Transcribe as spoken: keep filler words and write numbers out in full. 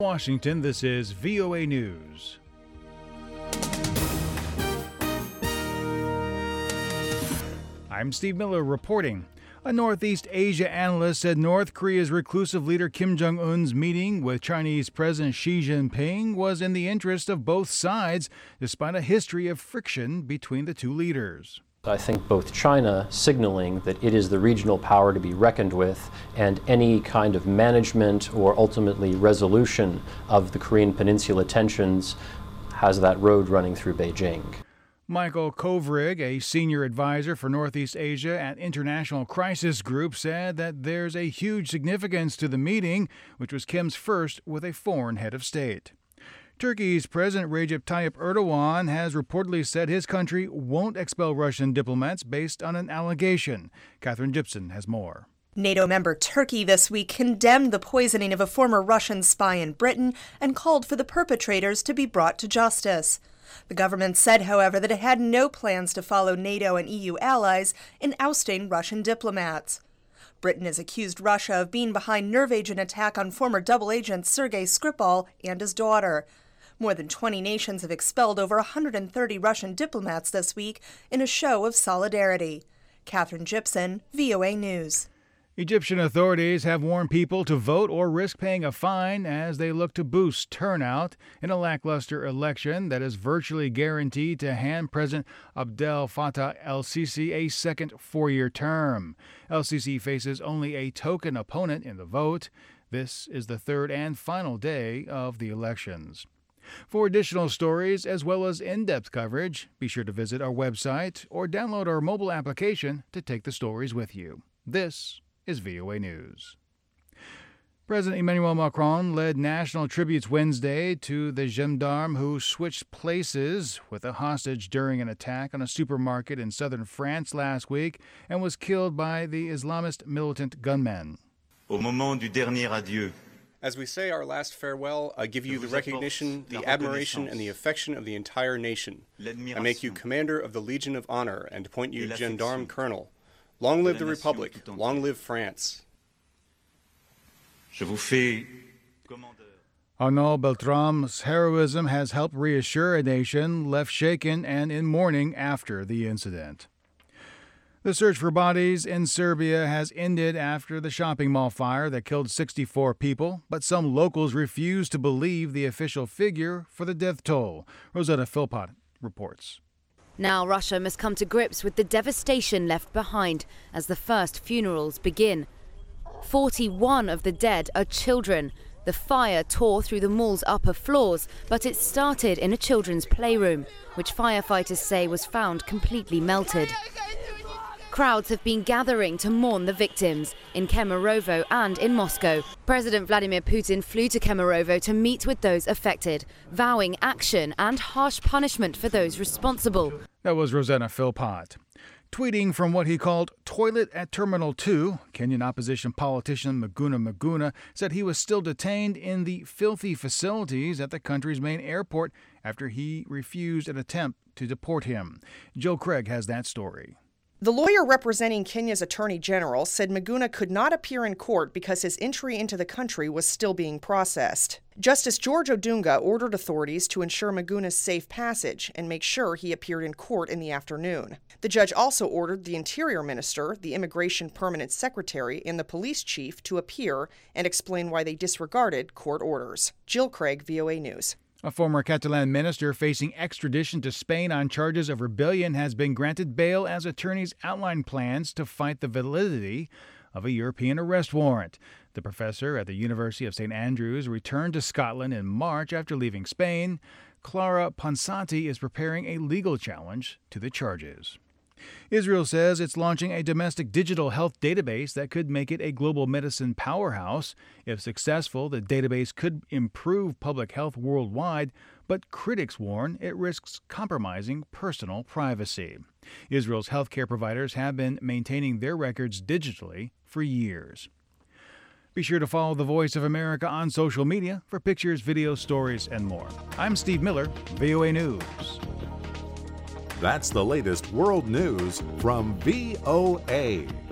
Washington, this is V O A News. I'm Steve Miller reporting. A Northeast Asia analyst said North Korea's reclusive leader Kim Jong-un's meeting with Chinese President Xi Jinping was in the interest of both sides, despite a history of friction between the two leaders. I think both China signaling that it is the regional power to be reckoned with, and any kind of management or ultimately resolution of the Korean Peninsula tensions has that road running through Beijing. Michael Kovrig, a senior advisor for Northeast Asia at International Crisis Group, said that there's a huge significance to the meeting, which was Kim's first with a foreign head of state. Turkey's President Recep Tayyip Erdogan has reportedly said his country won't expel Russian diplomats based on an allegation. Catherine Gibson has more. NATO member Turkey this week condemned the poisoning of a former Russian spy in Britain and called for the perpetrators to be brought to justice. The government said, however, that it had no plans to follow NATO and E U allies in ousting Russian diplomats. Britain has accused Russia of being behind nerve agent attack on former double agent Sergei Skripal and his daughter. More than twenty nations have expelled over one hundred thirty Russian diplomats this week in a show of solidarity. Catherine Gibson, V O A News. Egyptian authorities have warned people to vote or risk paying a fine as they look to boost turnout in a lackluster election that is virtually guaranteed to hand President Abdel Fattah el-Sisi a second four-year term. El-Sisi faces only a token opponent in the vote. This is the third and final day of the elections. For additional stories as well as in-depth coverage, be sure to visit our website or download our mobile application to take the stories with you. This is V O A News. President Emmanuel Macron led national tributes Wednesday to the gendarme who switched places with a hostage during an attack on a supermarket in southern France last week and was killed by the Islamist militant gunmen. Au moment du dernier adieu. As we say our last farewell, I give you the recognition, the admiration, and the affection of the entire nation. I make you commander of the Legion of Honor and appoint you gendarme colonel. Long live the Republic, long live France. Je vous fais Arnaud Beltrame's heroism has helped reassure a nation left shaken and in mourning after the incident. The search for bodies in Serbia has ended after the shopping mall fire that killed sixty-four people, but some locals refuse to believe the official figure for the death toll. Rosetta Philpott reports. Now Russia must come to grips with the devastation left behind as the first funerals begin. forty-one of the dead are children. The fire tore through the mall's upper floors, but it started in a children's playroom, which firefighters say was found completely melted. Crowds have been gathering to mourn the victims in Kemerovo and in Moscow. President Vladimir Putin flew to Kemerovo to meet with those affected, vowing action and harsh punishment for those responsible. That was Rosanna Philpott. Tweeting from what he called Toilet at Terminal two, Kenyan opposition politician Maguna Maguna said he was still detained in the filthy facilities at the country's main airport after he refused an attempt to deport him. Jill Craig has that story. The lawyer representing Kenya's attorney general said Maguna could not appear in court because his entry into the country was still being processed. Justice George Odunga ordered authorities to ensure Maguna's safe passage and make sure he appeared in court in the afternoon. The judge also ordered the Interior Minister, the Immigration Permanent Secretary, and the police chief to appear and explain why they disregarded court orders. Jill Craig, V O A News. A former Catalan minister facing extradition to Spain on charges of rebellion has been granted bail as attorneys outline plans to fight the validity of a European arrest warrant. The professor at the University of Saint Andrews returned to Scotland in March after leaving Spain. Clara Ponsati is preparing a legal challenge to the charges. Israel says it's launching a domestic digital health database that could make it a global medicine powerhouse. If successful, the database could improve public health worldwide, but critics warn it risks compromising personal privacy. Israel's healthcare providers have been maintaining their records digitally for years. Be sure to follow The Voice of America on social media for pictures, videos, stories, and more. I'm Steve Miller, V O A News. That's the latest world news from V O A.